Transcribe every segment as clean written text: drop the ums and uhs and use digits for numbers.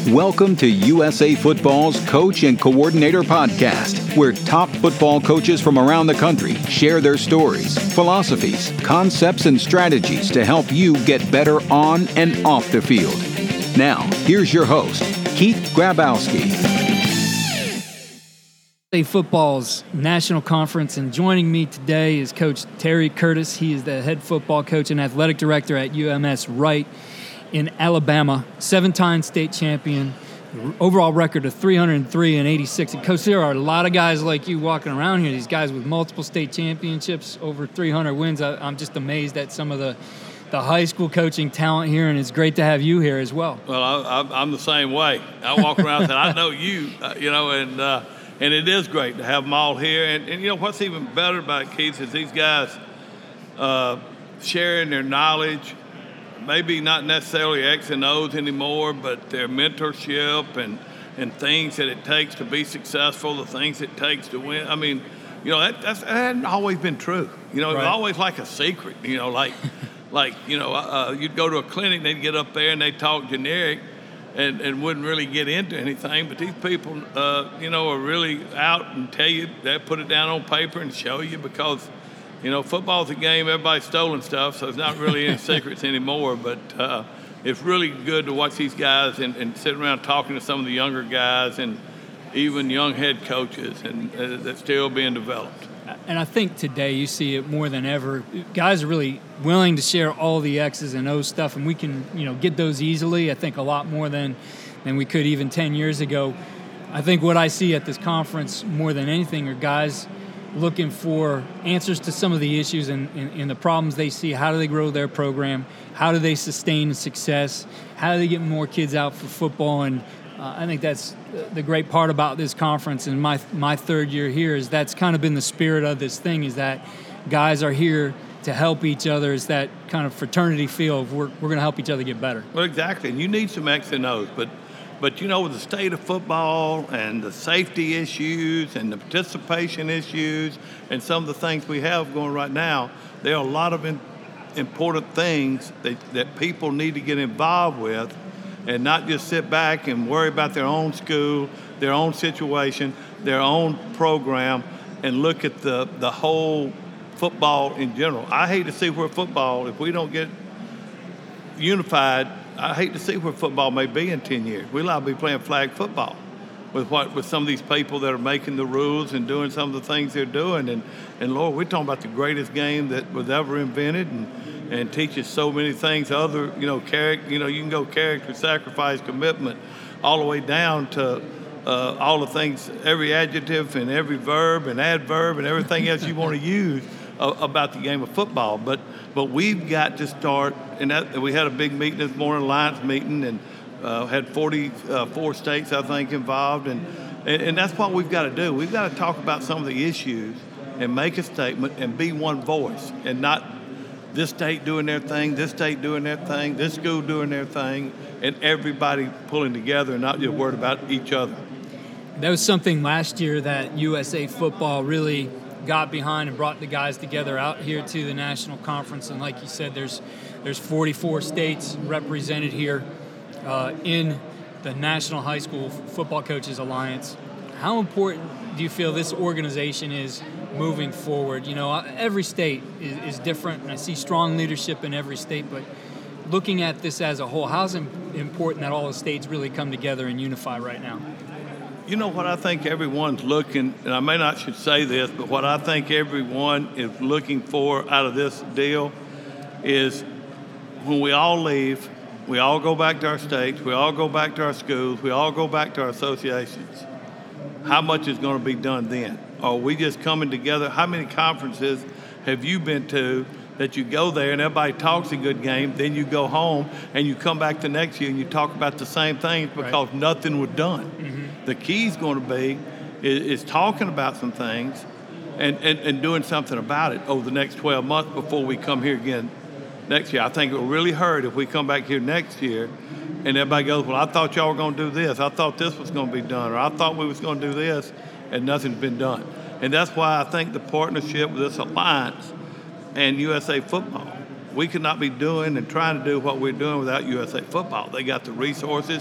Welcome to USA Football's Coach and Coordinator Podcast, where top football coaches from around the country share their stories, philosophies, concepts, and strategies to help you get better on and off the field. Now, here's your host, Keith Grabowski. USA Football's National Conference, and joining me today is Coach Terry Curtis. He is the head football coach and athletic director at UMS Wright in Alabama, 7-time state champion, overall record of 303-86. And Coach, there are a lot of guys like you walking around here, these guys with multiple state championships, over 300 wins. I'm just amazed at some of the high school coaching talent here, and it's great to have you here as well. Well, I'm the same way. I walk around and I know you, and it is great to have them all here. And you know, what's even better about it, Keith, is these guys sharing their knowledge, maybe not necessarily X and O's anymore, but their mentorship and things that it takes to be successful, the things it takes to win. I mean, you know, that hadn't always been true. You know, it was always like a secret, you know, you'd go to a clinic, they'd get up there and they'd talk generic and wouldn't really get into anything. But these people, are really out and tell you, they put it down on paper and show you, because you know, football's a game, everybody's stolen stuff, so it's not really any secrets anymore. But it's really good to watch these guys and sit around talking to some of the younger guys and even young head coaches and that's still being developed. And I think today you see it more than ever. Guys are really willing to share all the X's and O's stuff, and we can, get those easily, I think, a lot more than we could even 10 years ago. I think what I see at this conference more than anything are guys looking for answers to some of the issues and the problems they see. How do they grow their program? How do they sustain success? How do they get more kids out for football? And I think that's the great part about this conference. And my third year here is that's kind of been the spirit of this thing, is that guys are here to help each other. It's that kind of fraternity feel of we're going to help each other get better. Well, exactly. And you need some X and O's, but with the state of football and the safety issues and the participation issues and some of the things we have going right now, there are a lot of important things that people need to get involved with and not just sit back and worry about their own school, their own situation, their own program, and look at the whole football in general. I hate to see where football, if we don't get unified, I hate to see where football may be in 10 years. We'll all be playing flag football with some of these people that are making the rules and doing some of the things they're doing. And Lord, we're talking about the greatest game that was ever invented and teaches so many things. Other, character, you can go character, sacrifice, commitment, all the way down to all the things, every adjective and every verb and adverb and everything else you want to use about the game of football. But we've got to start, and we had a big meeting this morning, Alliance meeting, and had 44 states, I think, involved. And that's what we've got to do. We've got to talk about some of the issues and make a statement and be one voice, and not this state doing their thing, this state doing their thing, this school doing their thing, and everybody pulling together and not just worried about each other. That was something last year that USA Football really got behind and brought the guys together out here to the national conference. And like you said, there's 44 states represented here in the National High School Football Coaches Alliance. How important do you feel this organization is moving forward? Every state is different, and I see strong leadership in every state, but looking at this as a whole, how's it important that all the states really come together and unify right now? You know what I think everyone's looking, and I may not should say this, but what I think everyone is looking for out of this deal is when we all leave, we all go back to our states, we all go back to our schools, we all go back to our associations. How much is going to be done then? Are we just coming together? How many conferences have you been to that you go there and everybody talks a good game, then you go home and you come back the next year and you talk about the same things because nothing was done? Mm-hmm. The key is going to be is talking about some things and doing something about it over the next 12 months before we come here again next year. I think it will really hurt if we come back here next year and everybody goes, well, I thought y'all were going to do this. I thought this was going to be done, or I thought we was going to do this, and nothing's been done. And that's why I think the partnership with this alliance and USA Football, we could not be doing and trying to do what we're doing without USA Football. They got the resources.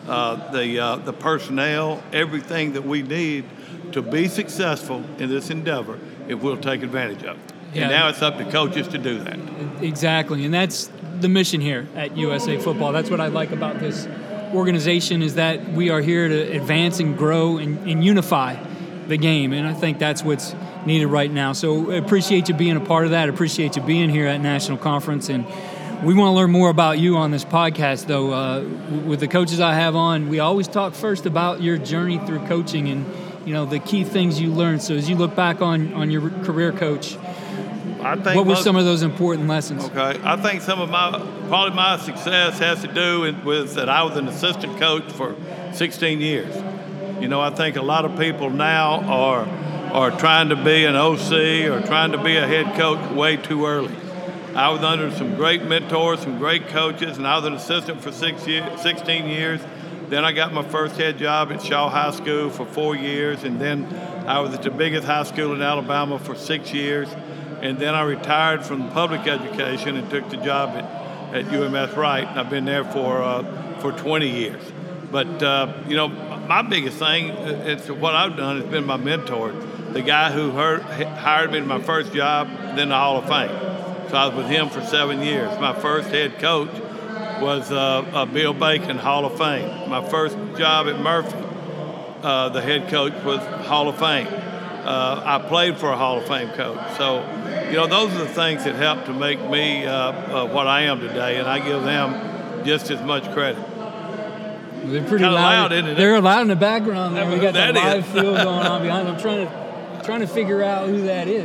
the personnel, everything that we need to be successful in this endeavor if we'll take advantage of it. Yeah. And now it's up to coaches to do that. Exactly, and that's the mission here at USA Football. That's what I like about this organization, is that we are here to advance and grow and unify the game, and I think that's what's needed right now. So I appreciate you being a part of that. I appreciate you being here at National Conference, and we want to learn more about you on this podcast, though. With the coaches I have on, we always talk first about your journey through coaching and, you know, the key things you learned. So as you look back on your career, Coach, what were some of those important lessons? Okay, I think some of my success has to do with that I was an assistant coach for 16 years. You know, I think a lot of people now are trying to be an OC or trying to be a head coach way too early. I was under some great mentors, some great coaches, and I was an assistant for 16 years. Then I got my first head job at Shaw High School for 4 years, and then I was at the biggest high school in Alabama for 6 years. And then I retired from public education and took the job at UMS Wright, and I've been there for 20 years. But, you know, my biggest thing, it's what I've done, has been my mentor, the guy who hired me to my first job, then the Hall of Fame. So I was with him for 7 years. My first head coach was Bill Bacon, Hall of Fame. My first job at Murphy, the head coach was Hall of Fame. I played for a Hall of Fame coach. So, you know, those are the things that helped to make me what I am today, and I give them just as much credit. They're pretty loud, isn't it? They're loud in the background there. We got the live field going on behind them. I'm trying to figure out who that is.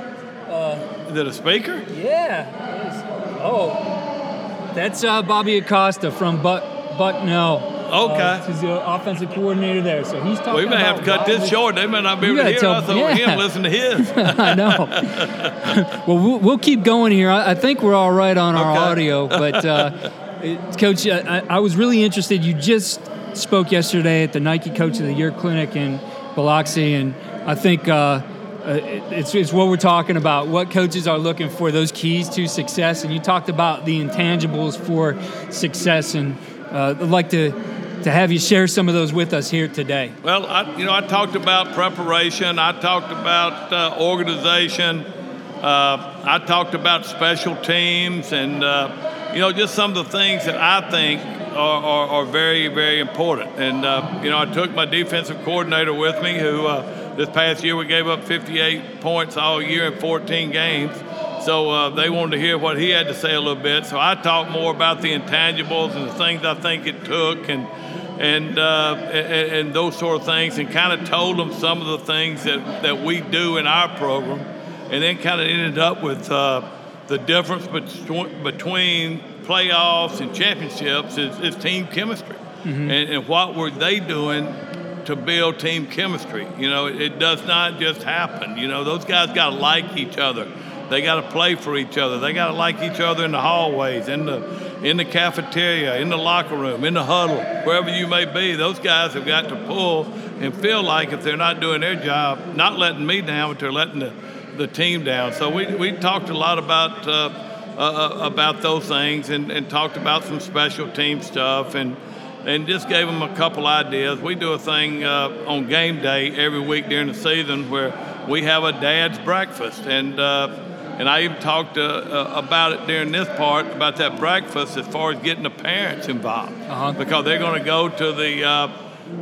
Is it a speaker? Yeah. Oh, that's Bobby Acosta from Bucknell. Okay. He's the offensive coordinator there, so he's talking. We may have to cut this short. They may not be able to hear us over him. Listen to his. I know. Well, we'll keep going here. I think we're all right on our audio, but Coach, I was really interested. You just spoke yesterday at the Nike Coach of the Year Clinic in Biloxi, and I think it's what we're talking about. What coaches are looking for, those keys to success, and you talked about the intangibles for success, and I'd like to have you share some of those with us here today. Well, I talked about preparation. I talked about organization. I talked about special teams, and just some of the things that I think are very, very important. And I took my defensive coordinator with me, who this past year we gave up 58 points all year in 14 games. So they wanted to hear what he had to say a little bit. So I talked more about the intangibles and the things I think it took, and those sort of things, and kind of told them some of the things that we do in our program, and then kind of ended up with the difference between playoffs and championships is team chemistry. Mm-hmm. And what were they doing to build team chemistry? It does not just happen. Those guys got to like each other. They got to play for each other. They got to like each other in the hallways, in the cafeteria, in the locker room, in the huddle, wherever you may be. Those guys have got to pull and feel like if they're not doing their job, not letting me down, but they're letting the team down. So we talked a lot about those things and talked about some special team stuff and just gave them a couple ideas. We do a thing on game day every week during the season where we have a dad's breakfast, and I even talked about it during this part about that breakfast as far as getting the parents involved, because they're going to go to they're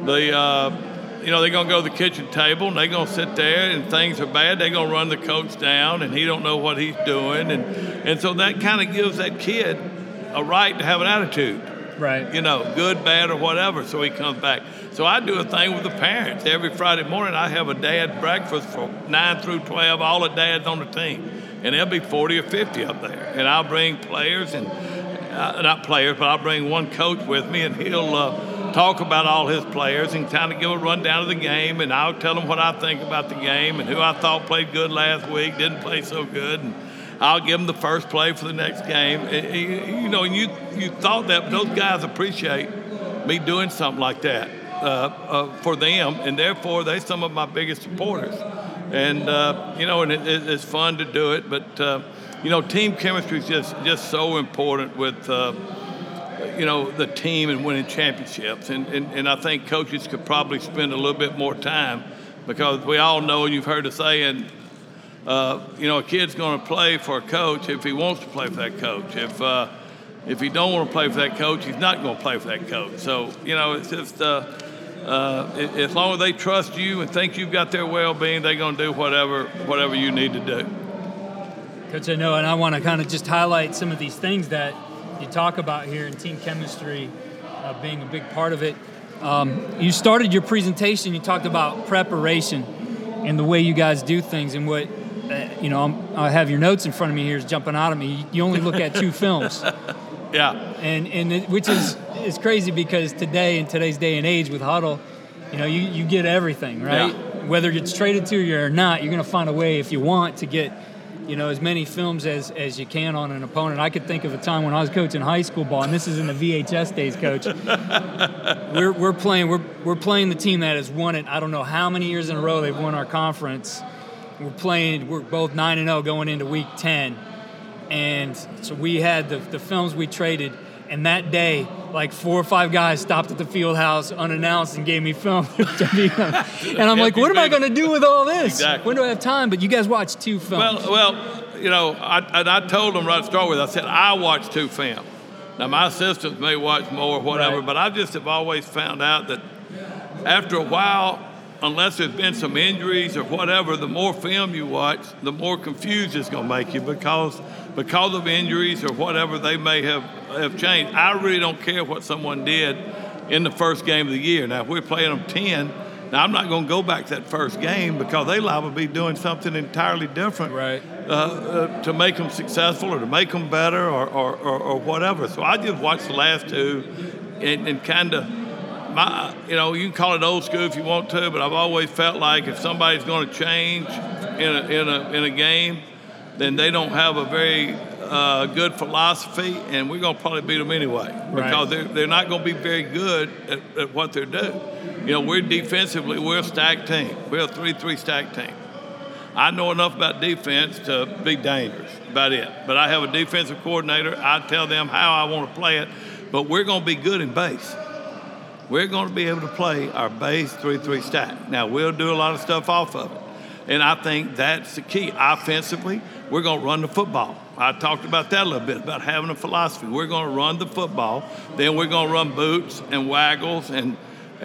going to go to the kitchen table and they're going to sit there, and things are bad. They're going to run the coach down, and he don't know what he's doing, and so that kind of gives that kid a right to have an attitude. Right. Good, bad, or whatever, so he comes back. So I do a thing with the parents. Every Friday morning I have a dad breakfast for 9 through 12, all the dads on the team. And there'll be 40 or 50 up there. And I'll bring players, and not players, but I'll bring one coach with me, and he'll talk about all his players and kind of give a rundown of the game. And I'll tell them what I think about the game and who I thought played good last week, didn't play so good. And I'll give them the first play for the next game. And you thought that, but those guys appreciate me doing something like that for them, and therefore they're some of my biggest supporters. And and it's fun to do it, but team chemistry is just so important with the team and winning championships. And I think coaches could probably spend a little bit more time, because we all know, and you've heard the saying, a kid's going to play for a coach if he wants to play for that coach. If he don't want to play for that coach, he's not going to play for that coach. So, it's just as long as they trust you and think you've got their well-being, they're going to do whatever you need to do. Coach, I know, and I want to kind of just highlight some of these things that you talk about here in team chemistry being a big part of it. You started your presentation, you talked about preparation and the way you guys do things, and what, I have your notes in front of me here is jumping out of me. You only look at 2 films. Yeah. Which is crazy, because today, in today's day and age with Huddle, you get everything, right? Yeah. Whether it's traded to you or not, you're going to find a way, if you want, to get as many films as you can on an opponent. I could think of a time when I was coaching high school ball, and this is in the VHS days, Coach. we're playing the team that has won it. I don't know how many years in a row they've won our conference. We're both 9-0 going into week 10. And so we had the films we traded, and that day, like 4 or 5 guys stopped at the field house unannounced and gave me film. And I'm like, what am I going to do with all this? Exactly. When do I have time? But you guys watched 2 films. Well, I told them right to start with, I said, I watch 2 films. Now, my assistants may watch more or whatever, right. But I just have always found out that after a while, unless there's been some injuries or whatever, the more film you watch, the more confused it's going to make you, because of injuries or whatever they may have changed. I really don't care what someone did in the first game of the year. Now, if we're playing them 10, now I'm not going to go back to that first game, because they liable to be doing something entirely different, right, to make them successful or to make them better or whatever. So I just watch the last 2 and kind of, you can call it old school if you want to, but I've always felt like if somebody's going to change in a game, then they don't have a very good philosophy, and we're going to probably beat them anyway, because they're not going to be very good at what they're doing. We're defensively, we're a stacked team. We're a 3-3 stacked team. I know enough about defense to be dangerous, about it. But I have a defensive coordinator. I tell them how I want to play it, but we're going to be good in base. We're going to be able to play our base 3-3 stack. Now, we'll do a lot of stuff off of it. And I think that's the key. Offensively, we're going to run the football. I talked about that a little bit, about having a philosophy. We're going to run the football. Then we're going to run boots and waggles and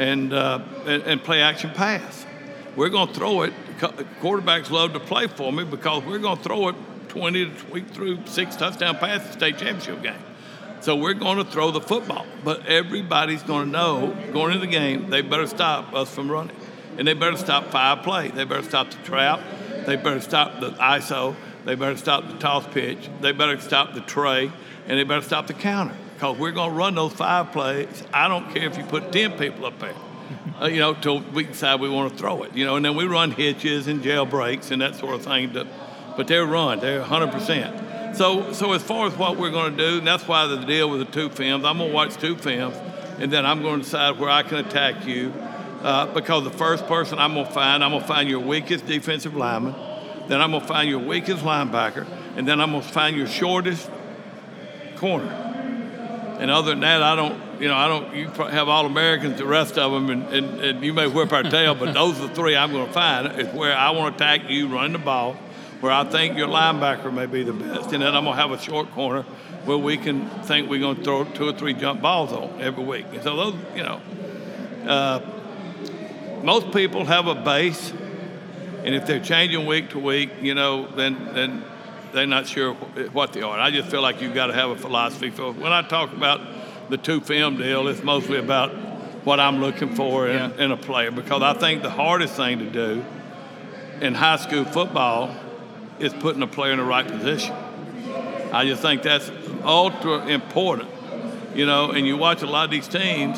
play action pass. We're going to throw it. Quarterbacks love to play for me, because we're going to throw it 20 to tweak through 6 touchdown passes in the state championship game. So we're going to throw the football. But everybody's going to know, going into the game, they better stop us from running. And they better stop 5 play. They better stop the trap. They better stop the ISO. They better stop the toss pitch. They better stop the tray. And they better stop the counter, because we're going to run those 5 plays. I don't care if you put 10 people up there, till we decide we want to throw it. And then we run hitches and jailbreaks and that sort of thing. But they're 100%. So as far as what we're going to do, and that's why the deal with the 2 films, I'm going to watch 2 films, and then I'm going to decide where I can attack you. Because the first person I'm going to find your weakest defensive lineman, then I'm going to find your weakest linebacker, and then I'm going to find your shortest corner. And other than that, you have All-Americans, the rest of them, and you may whip our tail, but those are the 3 I'm going to find. It's where I want to attack you running the ball, where I think your linebacker may be the best, and then I'm going to have a short corner where we can think we're going to throw 2 or 3 jump balls on every week. And so those, most people have a base, and if they're changing week to week, then they're not sure what they are. And I just feel like you've got to have a philosophy. So when I talk about the 2 film deal, it's mostly about what I'm looking for in a player, because I think the hardest thing to do in high school football is putting a player in the right position. I just think that's ultra important, and you watch a lot of these teams,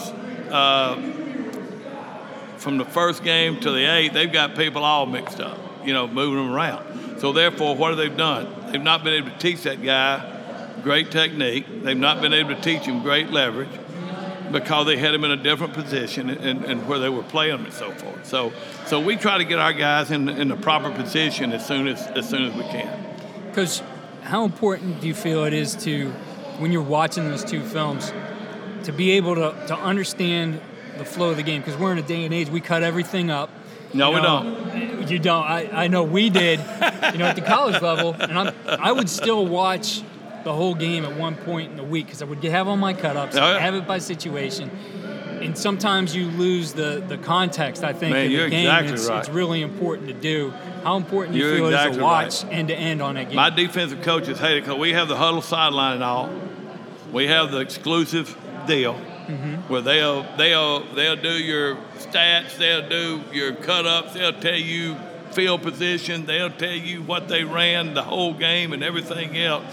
from the first game to the 8th, they've got people all mixed up, moving them around. So therefore, what have they done? They've not been able to teach that guy great technique. They've not been able to teach him great leverage, because they had him in a different position and where they were playing him and so forth. So we try to get our guys in the proper position as soon as we can. Coach, how important do you feel it is to, when you're watching those 2 films, to be able to understand the flow of the game, because we're in a day and age we cut everything up. No, we don't. You don't. I know we did, at the college level, and I would still watch the whole game at one point in the week because I would have all my cut-ups, have it by situation, and sometimes you lose the context, I think, Man, of the game. Exactly right. It's really important to do. How important you feel it is to watch end-to-end on that game? My defensive coaches hate it because we have the huddle sideline and all. We have the exclusive deal. Where they'll do your stats, they'll do your cut-ups, they'll tell you field position, they'll tell you what they ran the whole game and everything else.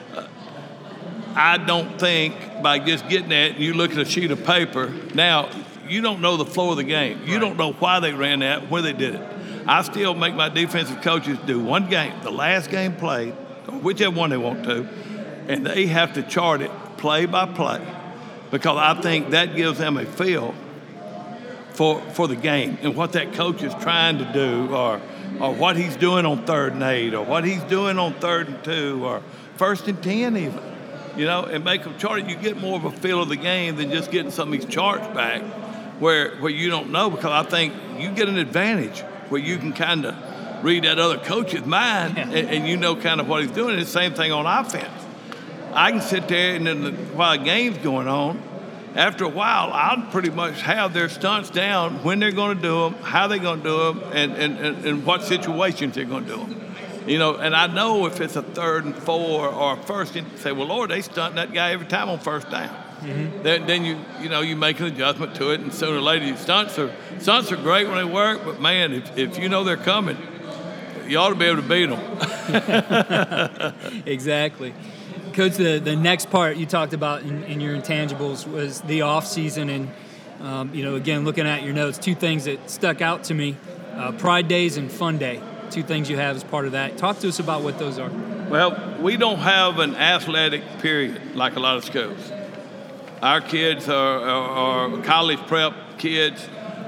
I don't think by just getting that, you look at a sheet of paper, now you don't know the flow of the game. You don't know why they ran that, where they did it. I still make my defensive coaches do one game, the last game played, or whichever one they want to, and they have to chart it play by play. Because I think that gives them a feel for the game and what that coach is trying to do, or what he's doing on 3rd and 8, or what he's doing on 3rd and 2, or 1st and 10 even. And make them chart it. You get more of a feel of the game than just getting some of these charts back where you don't know, because I think you get an advantage where you can kind of read that other coach's mind and you know kind of what he's doing. It's the same thing on offense. I can sit there and then while the game's going on, after a while, I'll pretty much have their stunts down, when they're going to do them, how they're going to do them, and what situations they're going to do them. And I know if it's a 3rd and 4 or 1st and say, well, Lord, they stunt that guy every time on 1st down. Then you make an adjustment to it, and sooner or later, stunts are great when they work, but man, if you know they're coming, you ought to be able to beat them. Exactly. Coach, the next part you talked about in your intangibles was the off season, and again, looking at your notes, 2 things that stuck out to me: Pride Days and Fun Day. 2 things you have as part of that. Talk to us about what those are. Well, we don't have an athletic period like a lot of schools. Our kids are college prep kids.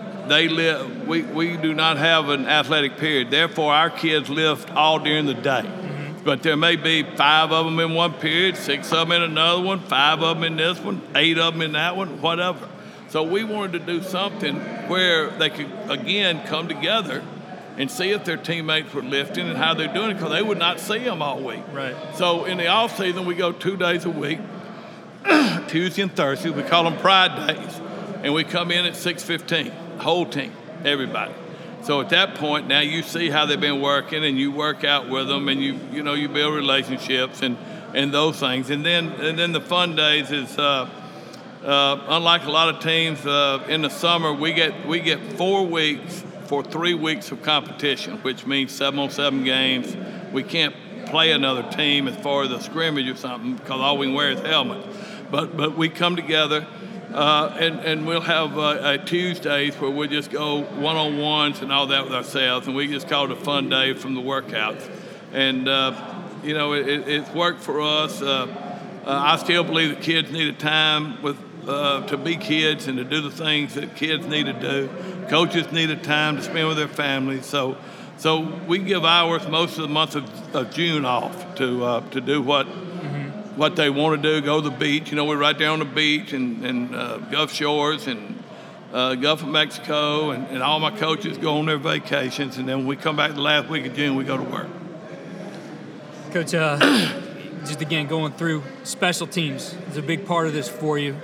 We do not have an athletic period. Therefore, our kids lift all during the day. But there may be 5 of them in one period, 6 of them in another one, 5 of them in this one, 8 of them in that one, whatever. So we wanted to do something where they could, again, come together and see if their teammates were lifting and how they're doing it, because they would not see them all week. Right. So in the off season, we go 2 days a week, Tuesday and Thursday. We call them Pride Days, and we come in at 6:15, whole team, everybody. So at that point, now you see how they've been working, and you work out with them, and you build relationships and those things. And then the Fun Days is unlike a lot of teams in the summer, we get 4 weeks for 3 weeks of competition, which means 7-on-7 games. We can't play another team as far as a scrimmage or something because all we can wear is helmets. But we come together. And we'll have Tuesdays where we'll just go one-on-ones and all that with ourselves, and we just call it a fun day from the workouts. And, it's worked for us. I still believe that kids need a time to be kids and to do the things that kids need to do. Coaches need a time to spend with their families. So we give hours most of the month of June off to do what they want to do, go to the beach. We're right there on the beach and Gulf Shores and Gulf of Mexico, and all my coaches go on their vacations, and then when we come back the last week of June, we go to work. Coach, just again, going through special teams is a big part of this for you.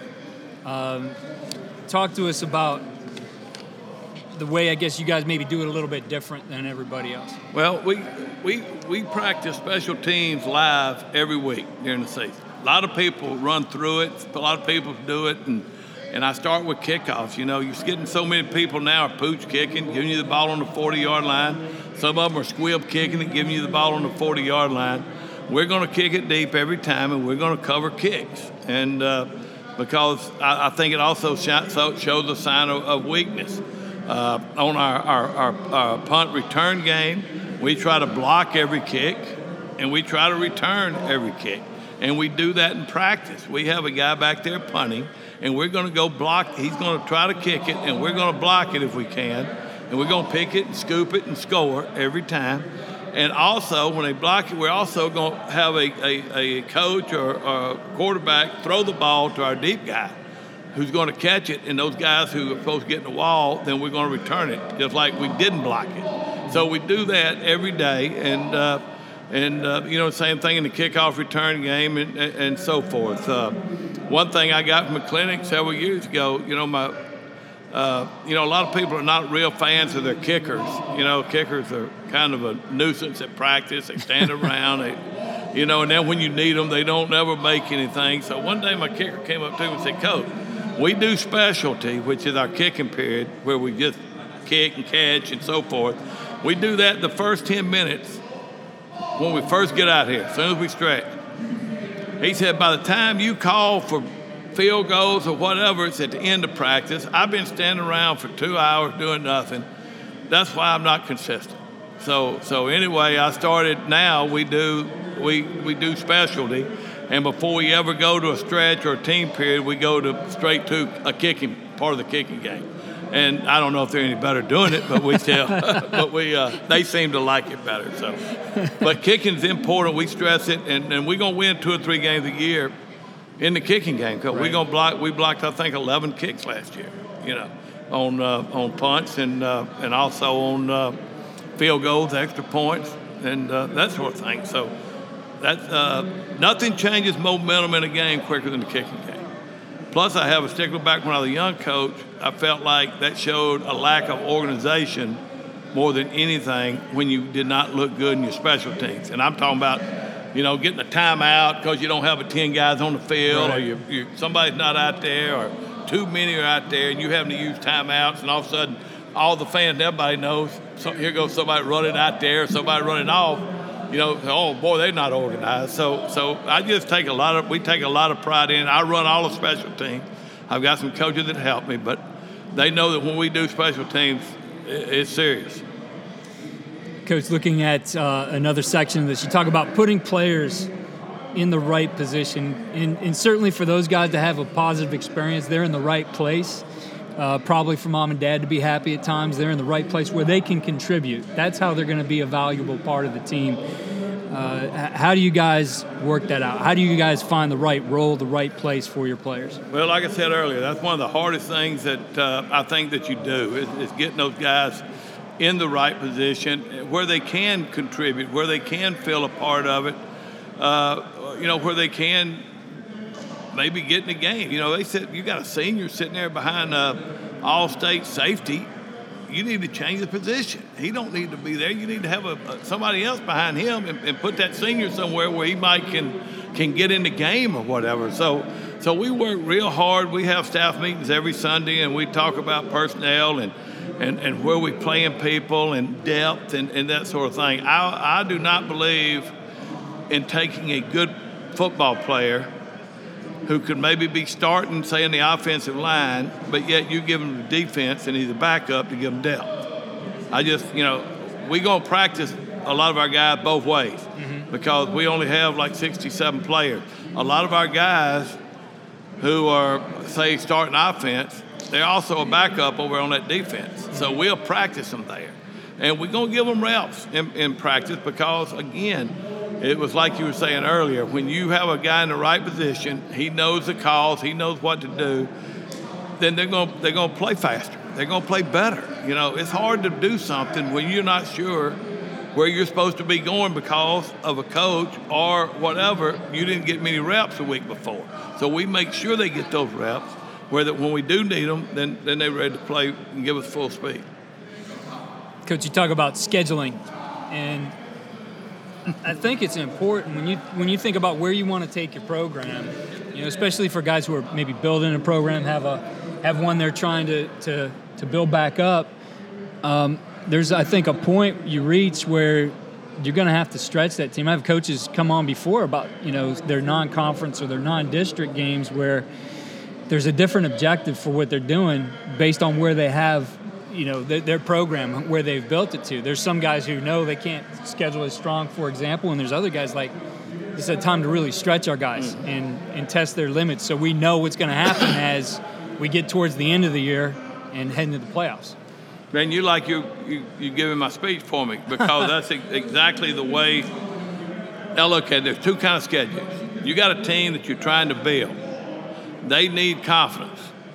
Talk to us about the way, I guess, you guys maybe do it a little bit different than everybody else. Well, we practice special teams live every week during the season. A lot of people run through it. A lot of people do it, and I start with kickoffs. You're getting so many people now are pooch kicking, giving you the ball on the 40-yard line. Some of them are squib kicking and giving you the ball on the 40-yard line. We're going to kick it deep every time, and we're going to cover kicks. And because I think it also shows a sign of weakness. On our punt return game, we try to block every kick, and we try to return every kick. And we do that in practice. We have a guy back there punting, and we're going to go block. He's going to try to kick it, and we're going to block it if we can. And we're going to pick it and scoop it and score every time. And also, when they block it, we're also going to have a coach or a quarterback throw the ball to our deep guy. who's going to catch it, and those guys who are supposed to get in the wall, then we're going to return it, just like we didn't block it. So we do that every day, and same thing in the kickoff return game and so forth. One thing I got from a clinic several years ago, a lot of people are not real fans of their kickers. Kickers are kind of a nuisance at practice. They stand around, and then when you need them, they don't ever make anything. So one day my kicker came up to me and said, "Coach, we do specialty, which is our kicking period, where we just kick and catch and so forth. We do that the first 10 minutes when we first get out here, as soon as we stretch." He said, "By the time you call for field goals or whatever, it's at the end of practice. I've been standing around for 2 hours doing nothing. That's why I'm not consistent." So anyway, I started now. We do specialty, and before we ever go to a stretch or a team period, we go straight to a kicking part of the kicking game. And I don't know if they're any better doing it, but they seem to like it better. So, but kicking's important. We stress it, and we're gonna win 2 or 3 games a year in the kicking game, because we're gonna block. We blocked, I think, 11 kicks last year. On punts and also on field goals, extra points, and that sort of thing. So that's nothing changes momentum in a game quicker than the kicking game. Plus, I have a stickler back when I was a young coach. I felt like that showed a lack of organization more than anything when you did not look good in your special teams. And I'm talking about, getting a timeout because you don't have 10 guys on the field, right, or somebody's not out there, or too many are out there, and you having to use timeouts, and all of a sudden, all the fans, everybody knows, so here goes somebody running out there, somebody running off. Oh boy, they're not organized. So I just we take a lot of pride in it. I run all the special teams. I've got some coaches that help me, but they know that when we do special teams, it's serious. Coach, looking at another section of this, you talk about putting players in the right position, and certainly for those guys to have a positive experience, they're in the right place. Probably for mom and dad to be happy at times. They're in the right place where they can contribute. That's how they're going to be a valuable part of the team. How do you guys work that out? How do you guys find the right role, the right place for your players? Well, like I said earlier, that's one of the hardest things that I think that you do is getting those guys in the right position where they can contribute, where they can feel a part of it, where they can maybe get in the game. They said you got a senior sitting there behind all-state safety. You need to change the position. He don't need to be there. You need to have somebody else behind him and put that senior somewhere where he might can get in the game or whatever. So we work real hard. We have staff meetings every Sunday, and we talk about personnel and where we playing people and depth and that sort of thing. I do not believe in taking a good football player who could maybe be starting, say, in the offensive line, but yet you give him the defense and he's a backup to give him depth. We're going to practice a lot of our guys both ways because we only have like 67 players. A lot of our guys who are, say, starting offense, they're also a backup over on that defense. So we'll practice them there. And we're going to give them reps in practice because, again, it was like you were saying earlier, when you have a guy in the right position, he knows the calls, he knows what to do, then they're going to play faster. They're going to play better. It's hard to do something when you're not sure where you're supposed to be going because of a coach or whatever. You didn't get many reps a week before. So we make sure they get those reps, where that when we do need them, then they're ready to play and give us full speed. Coach, you talk about scheduling, and I think it's important when you think about where you want to take your program, especially for guys who are maybe building a program, have one they're trying to build back up. There's, I think, a point you reach where you're going to have to stretch that team. I have coaches come on before about their non-conference or their non-district games where there's a different objective for what they're doing based on where they have their program, where they've built it to. There's some guys who know they can't schedule as strong, for example, and there's other guys like, it's a time to really stretch our guys and test their limits so we know what's going to happen as we get towards the end of the year and head into the playoffs. Man, you giving my speech for me because that's exactly the way I look at it. There's 2 kinds of schedules. You got a team that you're trying to build. They need confidence.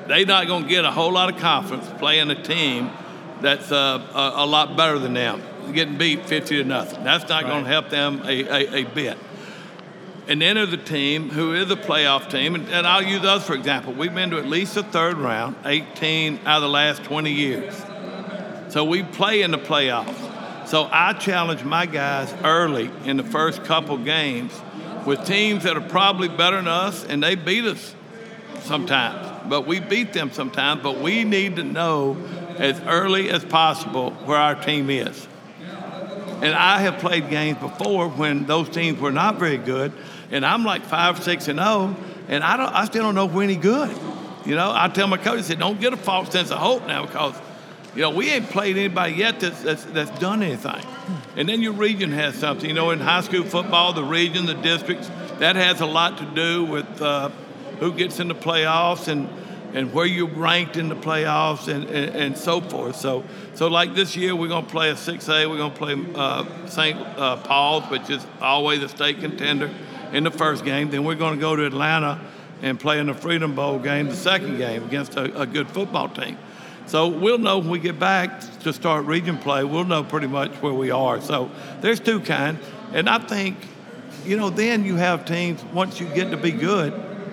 they're not going to get a whole lot of confidence playing a team that's a lot better than them, getting beat 50-0. That's not going to help them a bit. And then there's a team who is a playoff team, and I'll use us for example. We've been to at least the third round, 18 out of the last 20 years. So we play in the playoffs. So I challenge my guys early in the first couple games with teams that are probably better than us, and they beat us sometimes. But we beat them sometimes, but we need to know as early as possible where our team is. And I have played games before when those teams were not very good, and I'm like 5-6-0, and I still don't know if we're any good. I tell my coach, I said, don't get a false sense of hope now because, we ain't played anybody yet that's done anything. And then your region has something. In high school football, the region, the districts, that has a lot to do with who gets in the playoffs and where you're ranked in the playoffs and so forth. So like this year, we're going to play a 6A. We're going to play St. Paul's, which is always a state contender in the first game. Then we're going to go to Atlanta and play in the Freedom Bowl game, the second game, against a good football team. So we'll know when we get back to start region play, we'll know pretty much where we are. So there's two kinds. And I think, then you have teams, once you get to be good,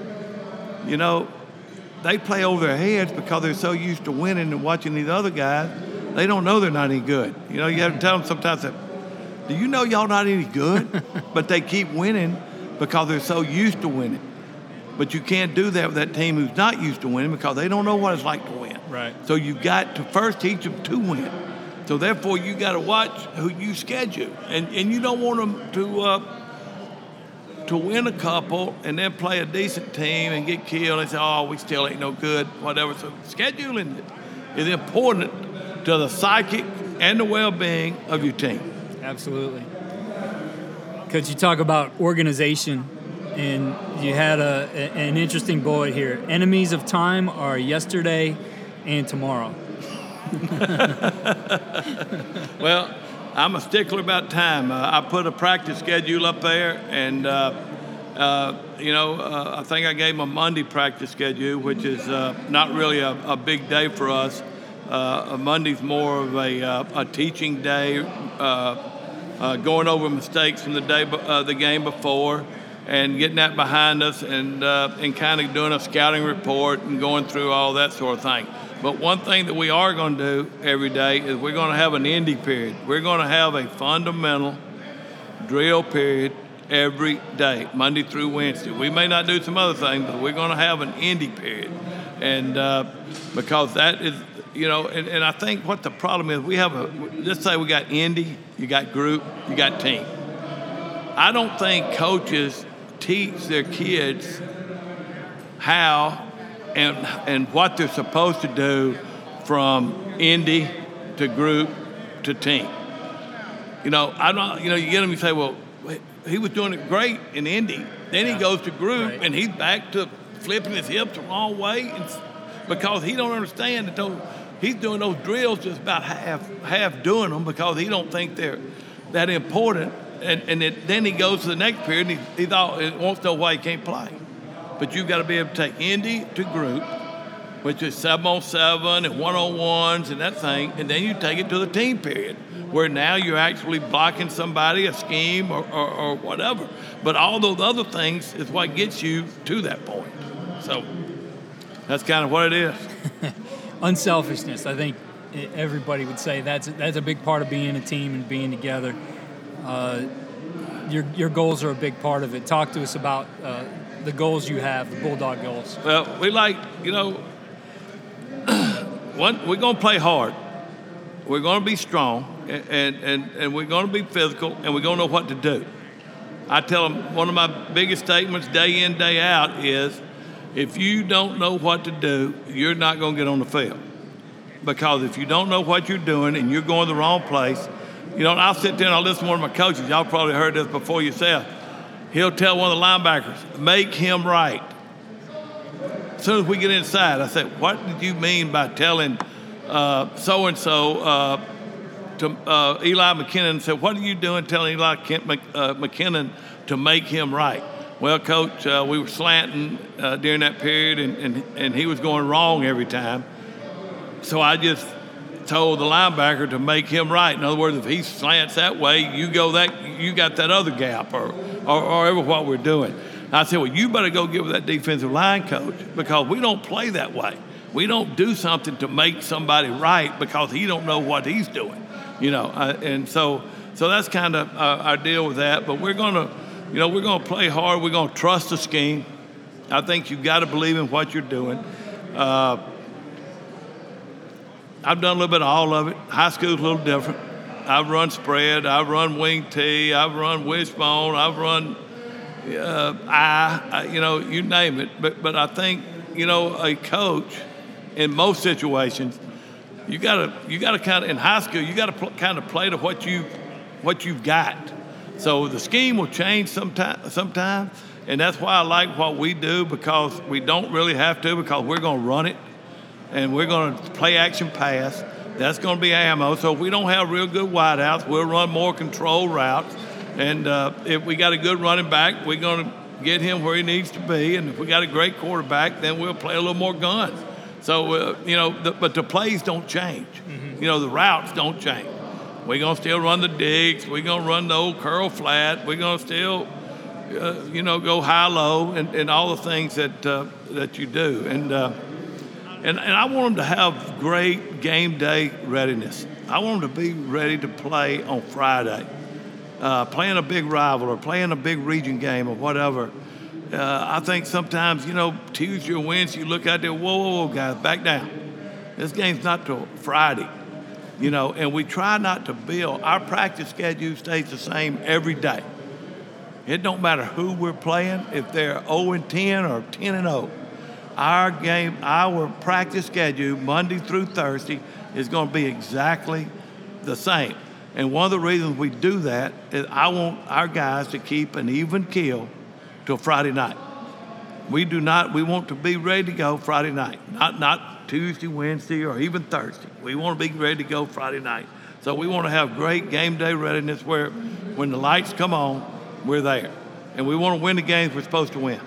they play over their heads because they're so used to winning and watching these other guys. They don't know they're not any good. You have to tell them sometimes, do you know y'all not any good? But they keep winning because they're so used to winning. But you can't do that with that team who's not used to winning because they don't know what it's like to win. Right. So you've got to first teach them to win. So therefore, you got to watch who you schedule. And you don't want them to win a couple and then play a decent team and get killed and say, oh, we still ain't no good, whatever. So scheduling is important to the psychic and the well-being of your team. Absolutely. Could you talk about organization? And you had an interesting bullet here. Enemies of time are yesterday and tomorrow. Well, I'm a stickler about time. I put a practice schedule up there, and I think I gave them a Monday practice schedule, which is not really a big day for us. Monday's more of a teaching day, going over mistakes from the game before, and getting that behind us, and kind of doing a scouting report and going through all that sort of thing. But one thing that we are going to do every day is we're going to have an Indy period. We're going to have a fundamental drill period every day, Monday through Wednesday. We may not do some other things, but we're going to have an Indy period. And because that is, and I think what the problem is, let's say we got Indy, you got group, you got team. I don't think coaches teach their kids how and what they're supposed to do from Indy to group to team. You get them, you say, well, he was doing it great in Indy. Then he goes to group, right, and he's back to flipping his hips the wrong way because he don't understand that he's doing those drills just about half doing them because he don't think they're that important. And then he goes to the next period and he wants to know why he can't play. But you've got to be able to take Indy to group, which is 7-on-7 and 1-on-1s and that thing, and then you take it to the team period, where now you're actually blocking somebody, a scheme, or whatever. But all those other things is what gets you to that point. So that's kind of what it is. Unselfishness. I think everybody would say that's a big part of being a team and being together. Your goals are a big part of it. Talk to us about the goals you have, the Bulldog goals. Well, we we're going to play hard. We're going to be strong, and we're going to be physical, and we're going to know what to do. I tell them one of my biggest statements day in, day out is, if you don't know what to do, you're not going to get on the field. Because if you don't know what you're doing and you're going the wrong place, I'll sit there and I'll listen to one of my coaches. Y'all probably heard this before yourself. He'll tell one of the linebackers, make him right. As soon as we get inside, I said, what did you mean by telling so-and-so to Eli McKinnon? Said, what are you doing telling Eli McKinnon to make him right? Well, Coach, we were slanting during that period, and he was going wrong every time. So I just told the linebacker to make him right. In other words, if he slants that way, you got that other gap, or what we're doing. And I said, well, you better go get with that defensive line coach, because we don't play that way. We don't do something to make somebody right because he don't know what he's doing, and so that's kind of our deal with that. But we're gonna play hard. We're gonna trust the scheme. I think you've got to believe in what you're doing. I've done a little bit of all of it. High school's a little different. I've run spread. I've run wing T. I've run wishbone. I've run you name it. But I think a coach in most situations, you gotta kind of, in high school, you gotta kind of play to what you've got. So the scheme will change sometime, and that's why I like what we do, because we don't really have to, because we're going to run it, and we're going to play action pass. That's going to be ammo. So if we don't have real good wideouts, we'll run more control routes. And if we got a good running back, we're going to get him where he needs to be. And if we got a great quarterback, then we'll play a little more guns. So, but the plays don't change. Mm-hmm. The routes don't change. We're going to still run the digs. We're going to run the old curl flat. We're going to still, go high-low and all the things that you do. And I want them to have great game day readiness. I want them to be ready to play on Friday, playing a big rival or playing a big region game or whatever. I think sometimes, Tuesday or Wednesday, you look out there, whoa, guys, back down. This game's not till Friday, and we try not to build. Our practice schedule stays the same every day. It don't matter who we're playing, if they're 0-10 or 10-0. Our practice schedule, Monday through Thursday, is going to be exactly the same. And one of the reasons we do that is I want our guys to keep an even keel till Friday night. We want to be ready to go Friday night, not Tuesday, Wednesday, or even Thursday. We want to be ready to go Friday night. So we want to have great game day readiness where when the lights come on, we're there. And we want to win the games we're supposed to win.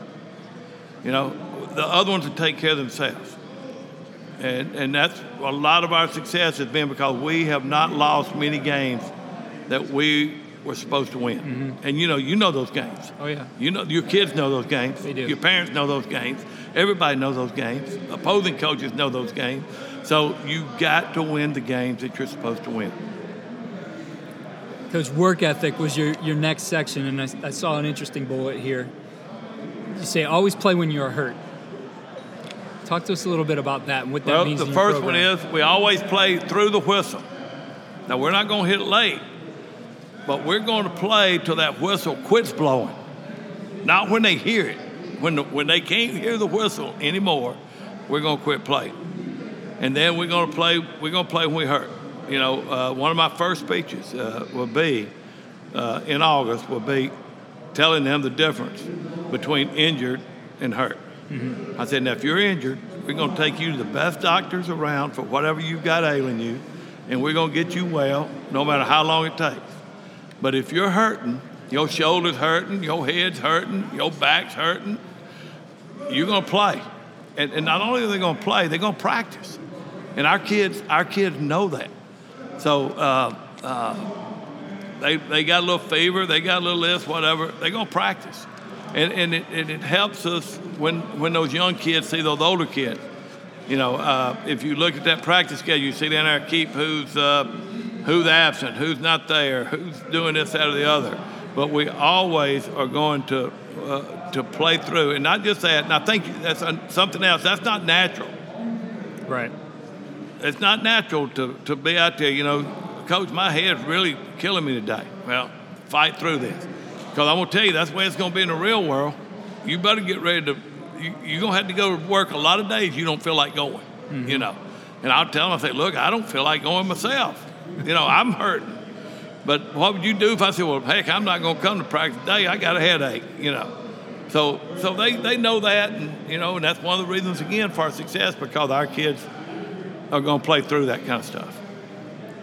The other ones will take care of themselves. And that's a lot of our success has been because we have not lost many games that we were supposed to win. Mm-hmm. And you know those games. Oh, yeah. Your kids know those games. They do. Your parents know those games. Everybody knows those games. Opposing coaches know those games. So you got to win the games that you're supposed to win. Coach, work ethic was your next section, and I saw an interesting bullet here. You say always play when you're hurt. Talk to us a little bit about that and what that means. Well, the first one is we always play through the whistle. Now, we're not going to hit it late, but we're going to play till that whistle quits blowing. Not when they hear it. When they can't hear the whistle anymore, we're going to quit playing. And then we're going to play when we hurt. One of my first speeches will be in August will be telling them the difference between injured and hurt. Mm-hmm. I said, now, if you're injured, we're going to take you to the best doctors around for whatever you've got ailing you, and we're going to get you well no matter how long it takes. But if you're hurting, your shoulder's hurting, your head's hurting, your back's hurting, you're going to play. And not only are they going to play, they're going to practice. And our kids know that. So they got a little fever, they got a little this, whatever, they're going to practice. And it helps us when those young kids see those older kids. If you look at that practice schedule, you see down there, keep who's absent, who's not there, who's doing this, that, or the other. But we always are going to play through, and not just that. And I think that's something else. That's not natural. Right. It's not natural to be out there. Coach, my head's really killing me today. Well, fight through this. Because I'm going to tell you, that's the way it's going to be in the real world. You better get ready to, you're going to have to go to work a lot of days you don't feel like going, And I'll tell them, I say, look, I don't feel like going myself. I'm hurting. But what would you do if I said, well, heck, I'm not going to come to practice today. I got a headache, So they know that, and that's one of the reasons, again, for our success, because our kids are going to play through that kind of stuff.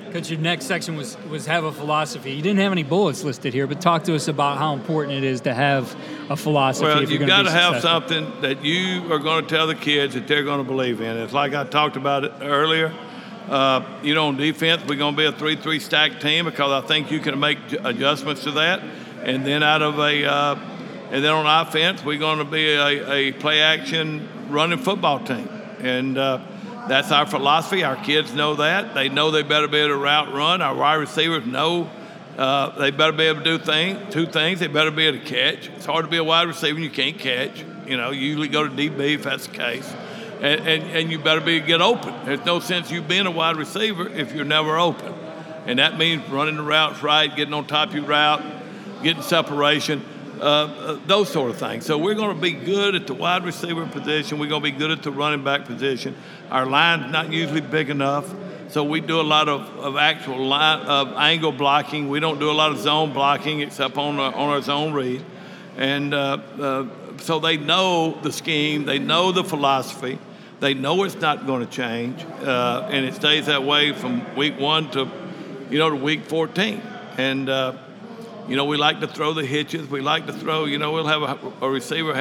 Coach, your next section was have a philosophy. You didn't have any bullets listed here, but talk to us about how important it is to have a philosophy. Well, if you're you've going got to to have successful. something that you are going to tell the kids that they're going to believe in. It's like I talked about it earlier. On defense, we're going to be a 3-3 stack team because I think you can make adjustments to that. And then and then on offense, we're going to be a play-action running football team. And that's our philosophy. Our kids know that. They know they better be able to route run. Our wide receivers know they better be able to do two things. They better be able to catch. It's hard to be a wide receiver and you can't catch. You usually go to DB if that's the case. And you better be able to get open. There's no sense you being a wide receiver if you're never open. And that means running the routes right, getting on top of your route, getting separation. Those sort of things. So we're going to be good at the wide receiver position. We're going to be good at the running back position. Our line's not usually big enough, so we do a lot of actual line of angle blocking. We don't do a lot of zone blocking except on our zone read. And so they know the scheme. They know the philosophy. They know it's not going to change, and it stays that way from week 1 to week 14. And we like to throw the hitches. We like to throw, we'll have a receiver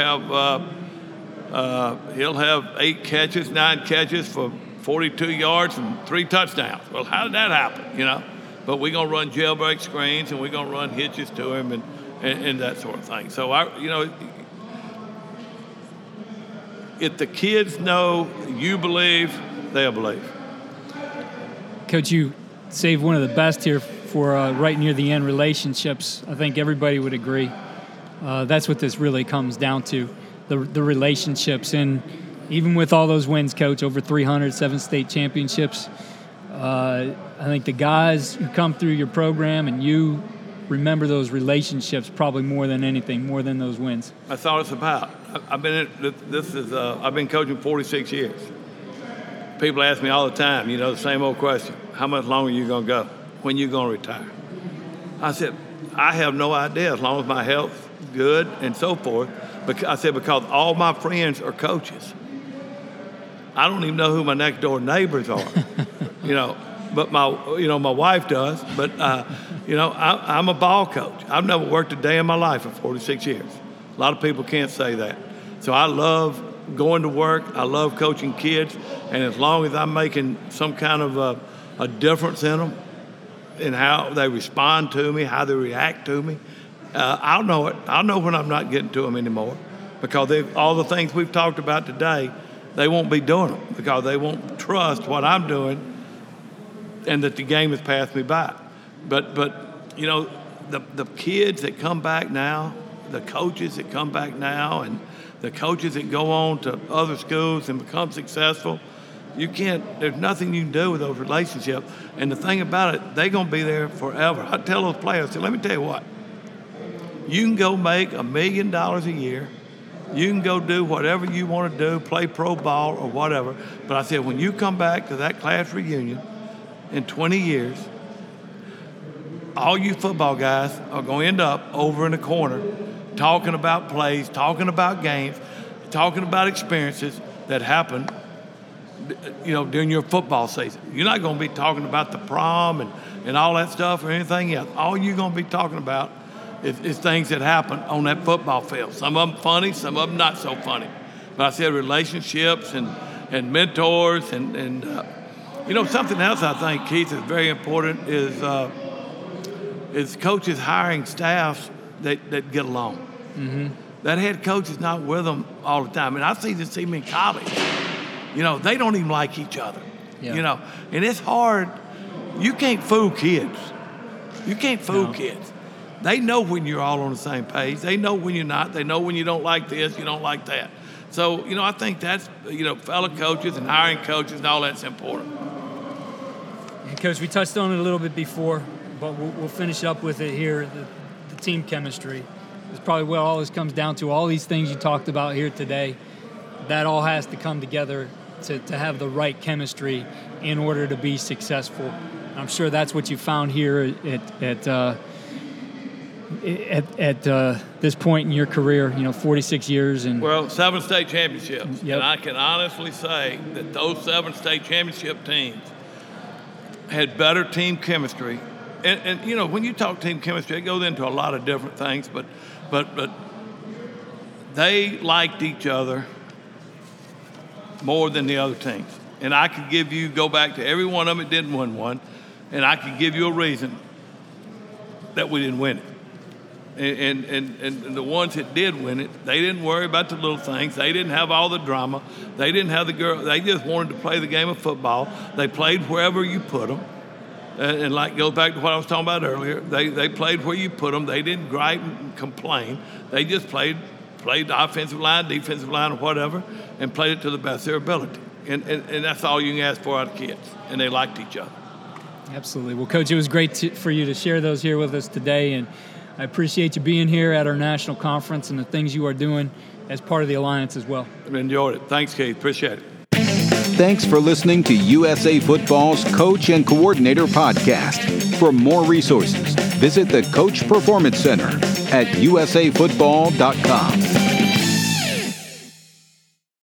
he'll have 8 catches, 9 catches for 42 yards and 3 touchdowns. Well, how did that happen, But we're going to run jailbreak screens and we're going to run hitches to him and that sort of thing. So, if the kids know you believe, they'll believe. Coach, you saved one of the best here for right near the end, relationships. I think everybody would agree. That's what this really comes down to, the relationships. And even with all those wins, Coach, over 300, 7 state championships, I think the guys who come through your program and you remember those relationships probably more than anything, more than those wins. That's all it's about. I've been coaching 46 years. People ask me all the time, the same old question: how much longer are you going to go? When you going to retire? I said, I have no idea, as long as my health's good and so forth. Because all my friends are coaches. I don't even know who my next door neighbors are, but my wife does. But I'm a ball coach. I've never worked a day in my life for 46 years. A lot of people can't say that. So I love going to work. I love coaching kids, and as long as I'm making some kind of a difference in them, in how they respond to me, how they react to me, I'll know it. I'll know when I'm not getting to them anymore, because all the things we've talked about today, they won't be doing them because they won't trust what I'm doing, and that the game has passed me by. But the kids that come back now, the coaches that come back now, and the coaches that go on to other schools and become successful, there's nothing you can do with those relationships. And the thing about it, they're going to be there forever. I tell those players, let me tell you what, you can go make $1 million a year. You can go do whatever you want to do, play pro ball or whatever. But I said, when you come back to that class reunion in 20 years, all you football guys are going to end up over in the corner talking about plays, talking about games, talking about experiences that happened during your football season. You're not going to be talking about the prom and all that stuff or anything else. All you're going to be talking about is things that happen on that football field. Some of them funny, some of them not so funny. But I said relationships and mentors and something else I think, Keith, is very important is coaches hiring staffs that get along. Mm-hmm. That head coach is not with them all the time. And I see this team in college. They don't even like each other. Yeah. And it's hard. You can't fool kids. You can't fool kids. They know when you're all on the same page. They know when you're not. They know when you don't like this, you don't like that. So, I think that's, fellow coaches and hiring coaches and all that's important. And Coach, we touched on it a little bit before, but we'll finish up with it here, the team chemistry. It's probably what all this comes down to. All these things you talked about here today, that all has to come together to have the right chemistry in order to be successful. I'm sure that's what you found here at this point in your career, 46 years. Well, 7 state championships. Yep. And I can honestly say that those 7 state championship teams, had better team chemistry. And you know, when you talk team chemistry, it goes into a lot of different things, but they liked each other more than the other teams. And I could go back to every one of them that didn't win one, and I could give you a reason that we didn't win it. And the ones that did win it, they didn't worry about the little things. They didn't have all the drama. They didn't have the girl. They just wanted to play the game of football. They played wherever you put them. And like goes back to what I was talking about earlier, they played where you put them. They didn't gripe and complain. They just played the offensive line, defensive line, or whatever, and played it to the best of their ability. And that's all you can ask for out of kids. And they liked each other. Absolutely. Well, Coach, it was great for you to share those here with us today, and I appreciate you being here at our national conference and the things you are doing as part of the Alliance as well. I've enjoyed it. Thanks, Keith. Appreciate it. Thanks for listening to USA Football's Coach and Coordinator Podcast. For more resources, visit the Coach Performance Center at usafootball.com.